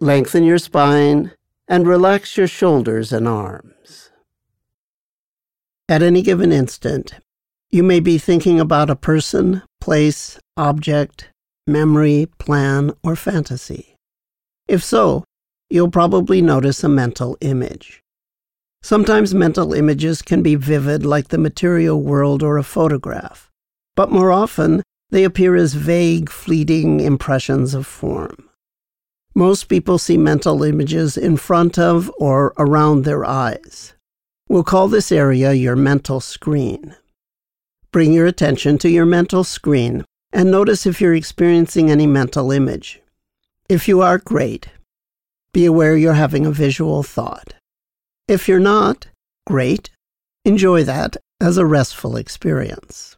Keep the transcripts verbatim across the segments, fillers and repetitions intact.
Lengthen your spine and relax your shoulders and arms. At any given instant, you may be thinking about a person, place, object, memory, plan, or fantasy. If so, you'll probably notice a mental image. Sometimes mental images can be vivid like the material world or a photograph, but more often they appear as vague, fleeting impressions of form. Most people see mental images in front of or around their eyes. We'll call this area your mental screen. Bring your attention to your mental screen and notice if you're experiencing any mental image. If you are, great. Be aware you're having a visual thought. If you're not, great. Enjoy that as a restful experience.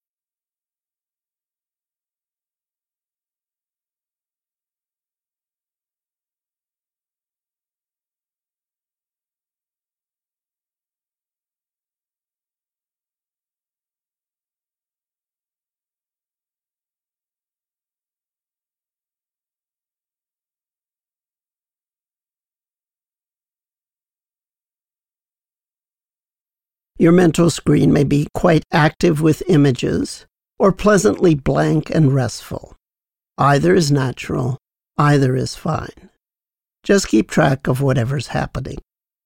Your mental screen may be quite active with images or pleasantly blank and restful. Either is natural, either is fine. Just keep track of whatever's happening.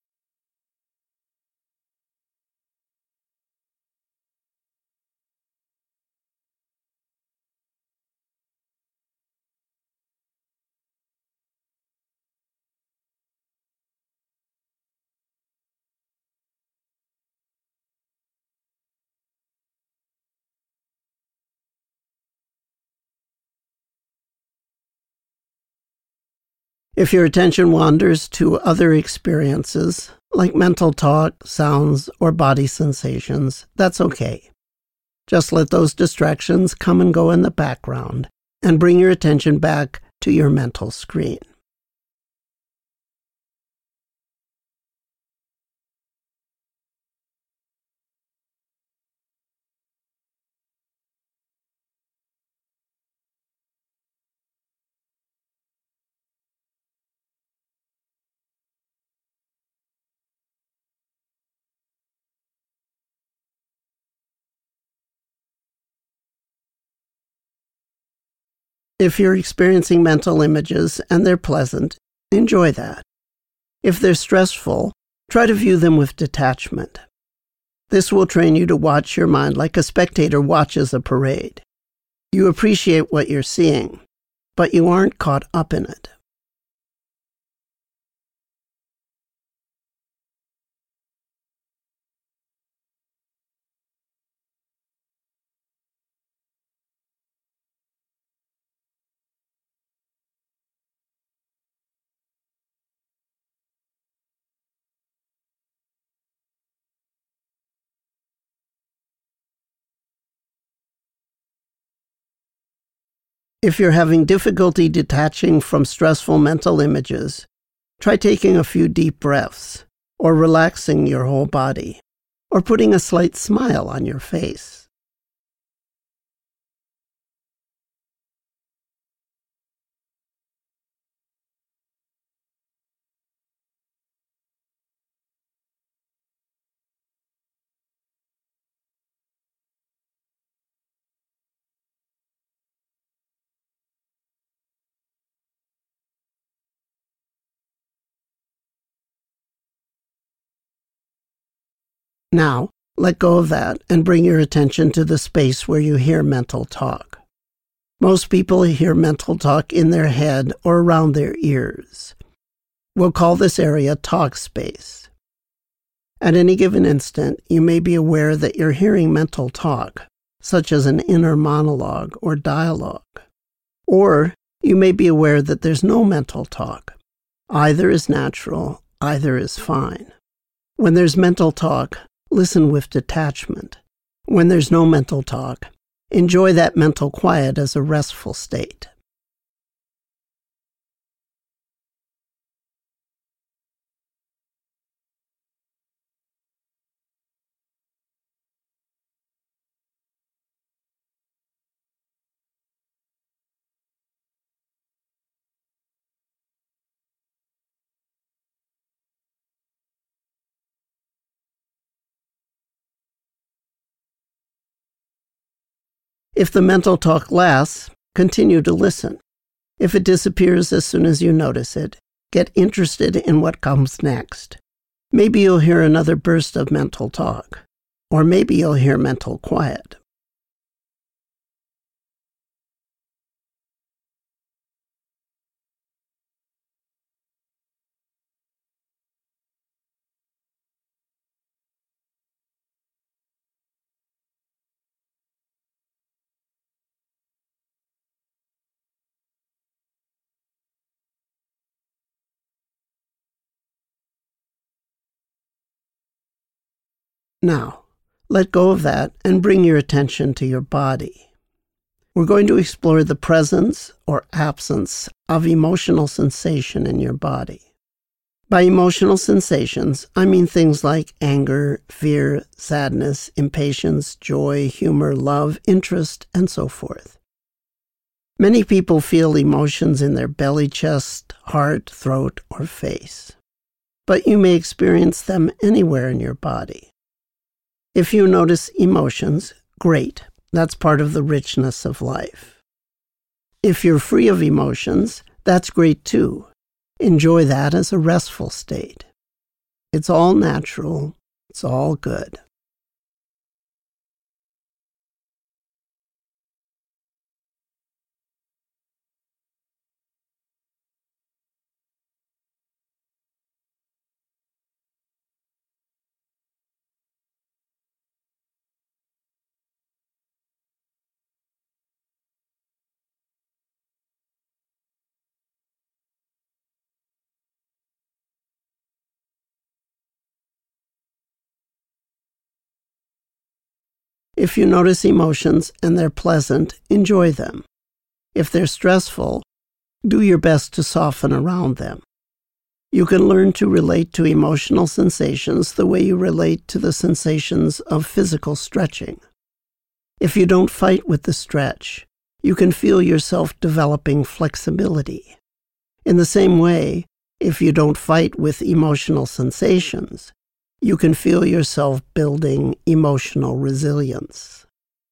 If your attention wanders to other experiences, like mental talk, sounds, or body sensations, that's okay. Just let those distractions come and go in the background and bring your attention back to your mental screen. If you're experiencing mental images and they're pleasant, enjoy that. If they're stressful, try to view them with detachment. This will train you to watch your mind like a spectator watches a parade. You appreciate what you're seeing, but you aren't caught up in it. If you're having difficulty detaching from stressful mental images, try taking a few deep breaths, or relaxing your whole body, or putting a slight smile on your face. Now, let go of that and bring your attention to the space where you hear mental talk. Most people hear mental talk in their head or around their ears. We'll call this area talk space. At any given instant, you may be aware that you're hearing mental talk, such as an inner monologue or dialogue. Or you may be aware that there's no mental talk. Either is natural, either is fine. When there's mental talk, listen with detachment. When there's no mental talk, enjoy that mental quiet as a restful state. If the mental talk lasts, continue to listen. If it disappears as soon as you notice it, get interested in what comes next. Maybe you'll hear another burst of mental talk, or maybe you'll hear mental quiet. Now, let go of that and bring your attention to your body. We're going to explore the presence or absence of emotional sensation in your body. By emotional sensations, I mean things like anger, fear, sadness, impatience, joy, humor, love, interest, and so forth. Many people feel emotions in their belly, chest, heart, throat, or face. But you may experience them anywhere in your body. If you notice emotions, great. That's part of the richness of life. If you're free of emotions, that's great too. Enjoy that as a restful state. It's all natural. It's all good. If you notice emotions and they're pleasant, enjoy them. If they're stressful, do your best to soften around them. You can learn to relate to emotional sensations the way you relate to the sensations of physical stretching. If you don't fight with the stretch, you can feel yourself developing flexibility. In the same way, if you don't fight with emotional sensations, you can feel yourself building emotional resilience.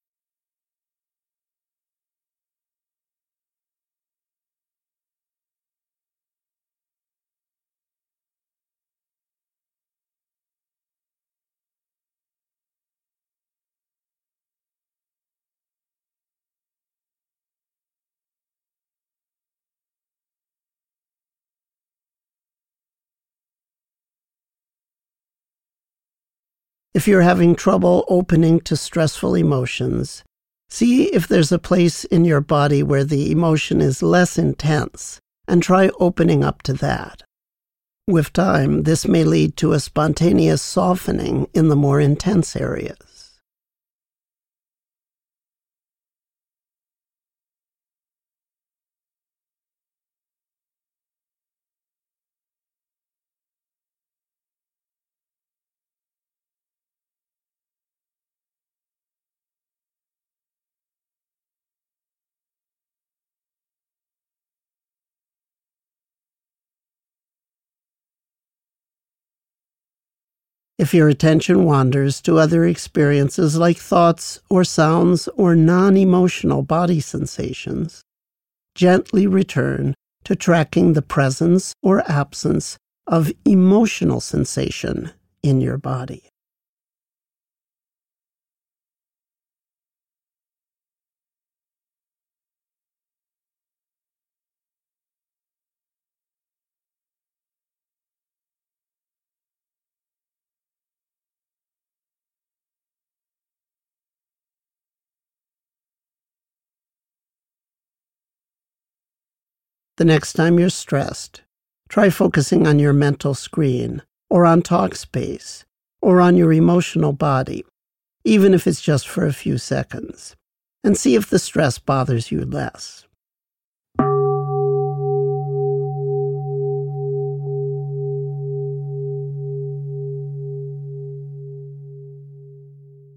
If you're having trouble opening to stressful emotions, see if there's a place in your body where the emotion is less intense, and try opening up to that. With time, this may lead to a spontaneous softening in the more intense areas. If your attention wanders to other experiences like thoughts or sounds or non-emotional body sensations, gently return to tracking the presence or absence of emotional sensation in your body. The next time you're stressed, try focusing on your mental screen, or on Talkspace, or on your emotional body, even if it's just for a few seconds, and see if the stress bothers you less.